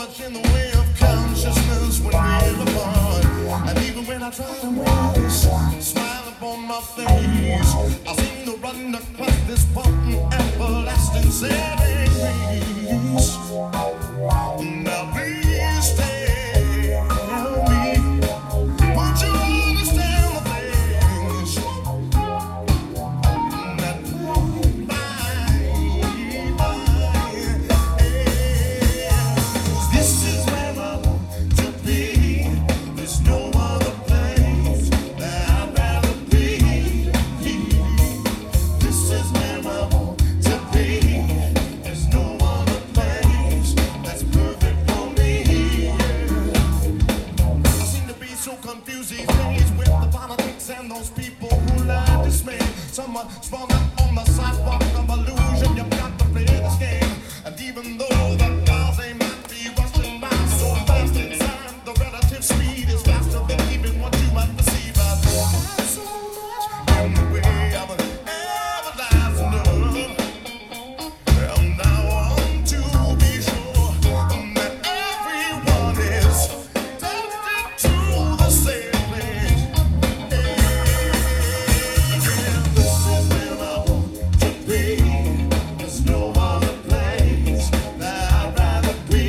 much in the way of consciousness when we're apart. And even when I try to rise, smile upon my face, I seem to run across this potent, everlasting saving grace. Now please tell me, would you understand the things that this is where I want to be. There's no other place that I'd rather be. This is where I want to be. There's no other place that's perfect for me. I seem to be so confused these days with the politics and those people who lie to me. Someone sprung up on the sidewalk of illusion. You've got to play this game. And even though the cars they might be rushing by so fast inside, the relative speed is faster than even what you might perceive. I've had so much in the way of everlasting love. And I want to be sure that everyone is tempted to the same place. This is where I want to be. There's no other place that I'd rather be.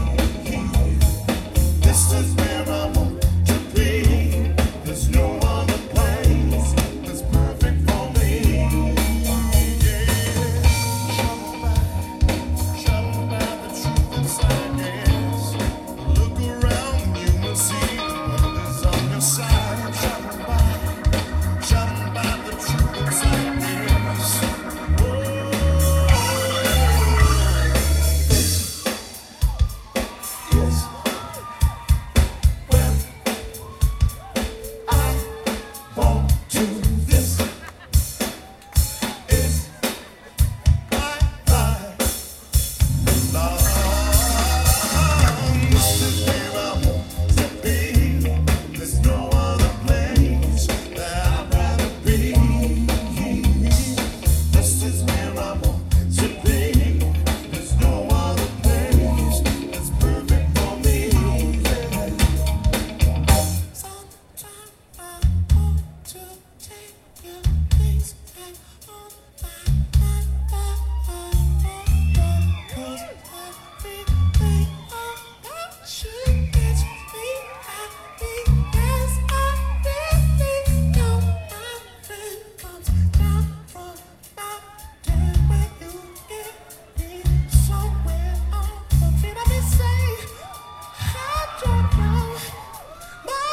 This is where I want to be. There's no other place that's perfect for me. Shut by the truth inside, yes. Look around and you will see the world is on your side. Shut by the truth inside, yes. Yes. Well, I want to. This is my life. This is where I want to be. There's no other place that I'd rather be. This is where I want to be. There's no other place that's perfect for me. Sometimes I want to take your place and hold my hand. 'Cause everything about you makes me happy. Yes, I really know my friend comes down from mountain where you get me somewhere on the feet of me say, I don't know my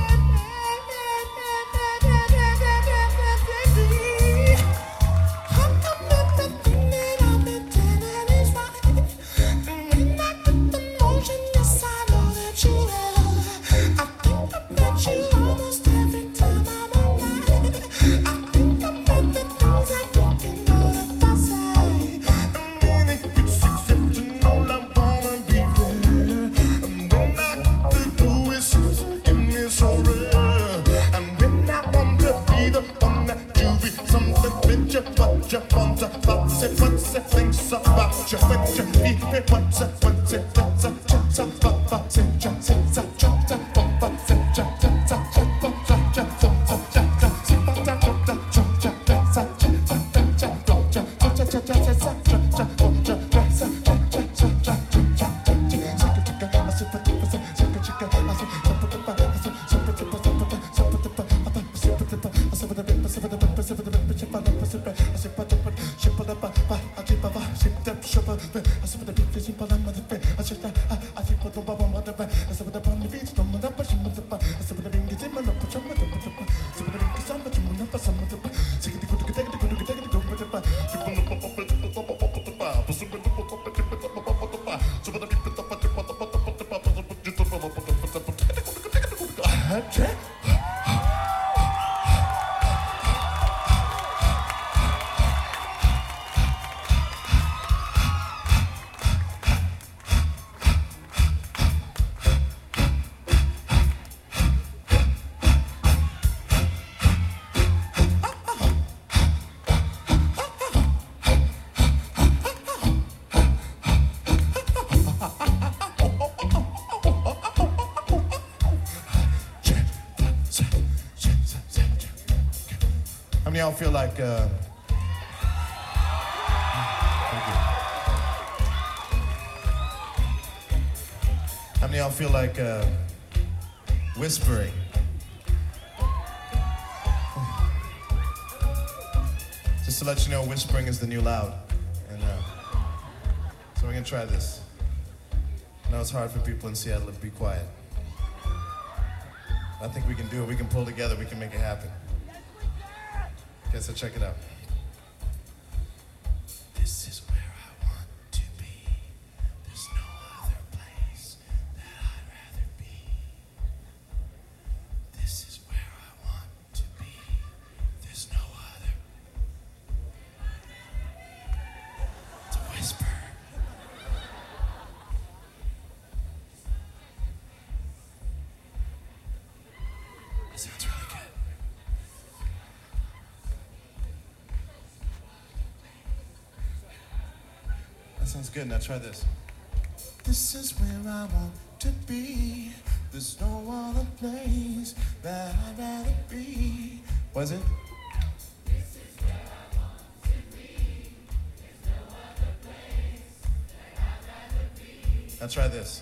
baby. I'm everything that I've been telling is right. And when I get the notion, yes, I know that you will. I think about you almost every time I'm online. I think about the things I don't know if I say. And when it gets exceptional, I wanna be there. And when I got to do is give me so real. And when I want to be the one that you be something with you, what you want to what's it thinks about you, what you be, what's it, what's it, what's it, what's it, what's it, what's it, many of y'all feel like, thank you. How many of y'all feel like whispering? Just to let you know, whispering is the new loud. And so we're gonna try this. I know it's hard for people in Seattle to be quiet. I think we can do it. We can pull together. We can make it happen. Okay, so check it out. This is where I want to be. There's no other place that I'd rather be. This is where I want to be. There's no other. It's a whisper. That sounds really good. That sounds good. Now try this. This is where I want to be. There's no other place that I'd rather be. Was it? This is where I want to be. There's no other place that I'd rather be. Now try this.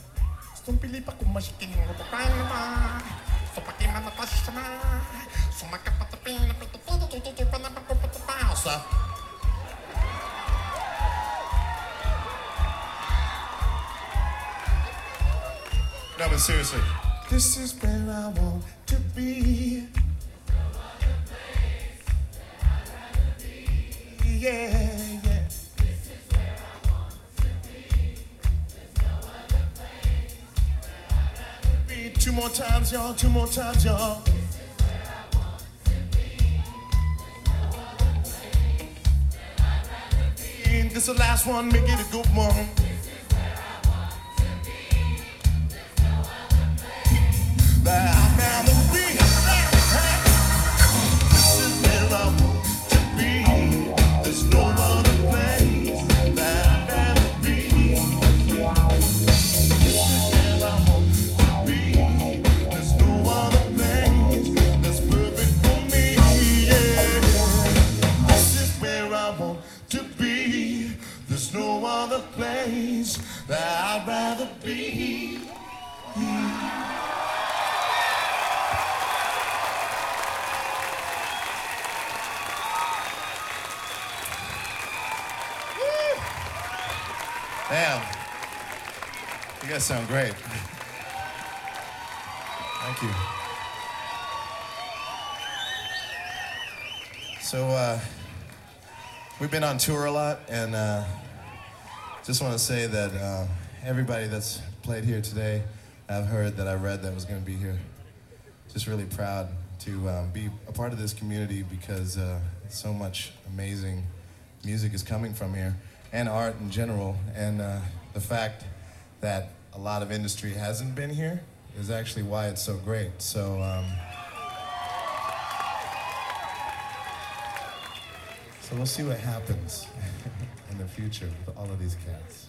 No, but seriously. This is where I want to be. Yeah, yeah. This is where I want to be. There's no other place that I'd rather be. Two more times, y'all. Two more times, y'all. This is where I want to be. There's no other place that I'd rather be. This is the last one. Make it a good one. I'd rather be. This is where I want to be. There's no other place that I'd rather be. This is where I want to be. There's no other place that's perfect for me. Yeah. This is where I want to be. There's no other place that I'd rather be. Damn. You guys sound great. Thank you. So, we've been on tour a lot, and just want to say that everybody that's played here today, I've heard that I read that was going to be here. Just really proud to be a part of this community because so much amazing music is coming from here. And art in general, and the fact that a lot of industry hasn't been here is actually why it's so great. So, so we'll see what happens in the future with all of these cats.